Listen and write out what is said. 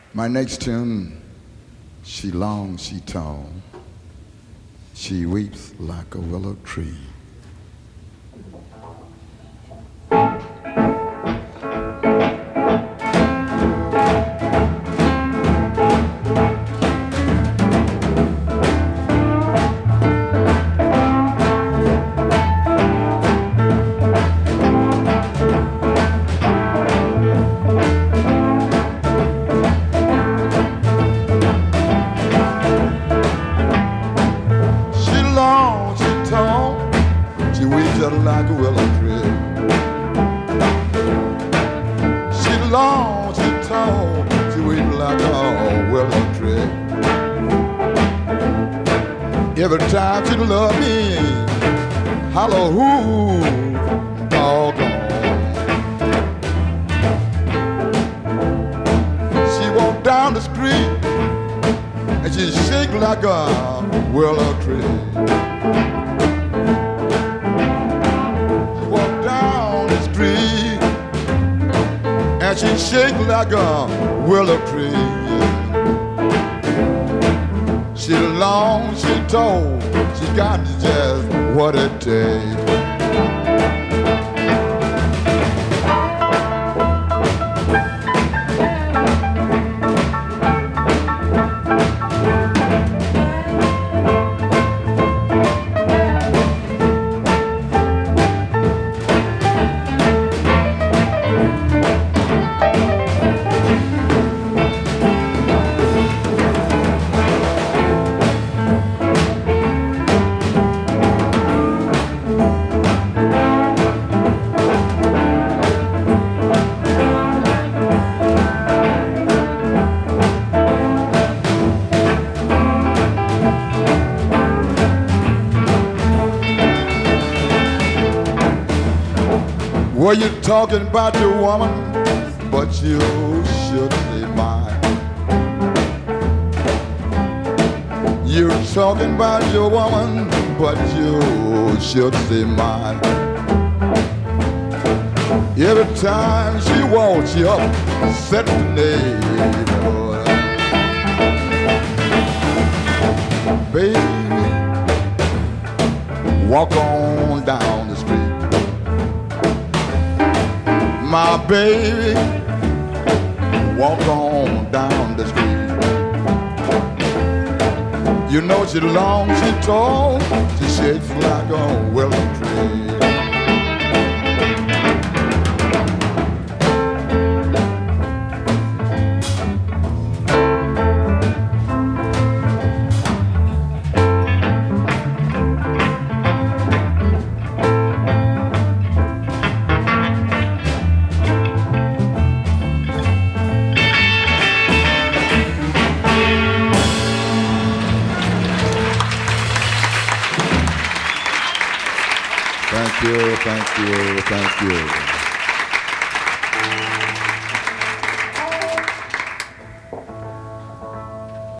My next tune, she long, she tall, she weeps like a willow tree. Like a willow tree. She long, she tall, she weep like a willow tree. Every time she love me, holler who, doggone. She walk down the street and she shake like a willow tree. And she shake like a willow tree. She long, she tall, she got just what it takes. Well, you're talking about your woman, but you should say mine. You're talking about your woman, but you should say mine. Every time she walks you up, set the neighborhood. Baby, walk on down the street. My baby, walk on down the street. You know she long, she tall, she shakes like a willow tree. Thank you, thank you, thank you.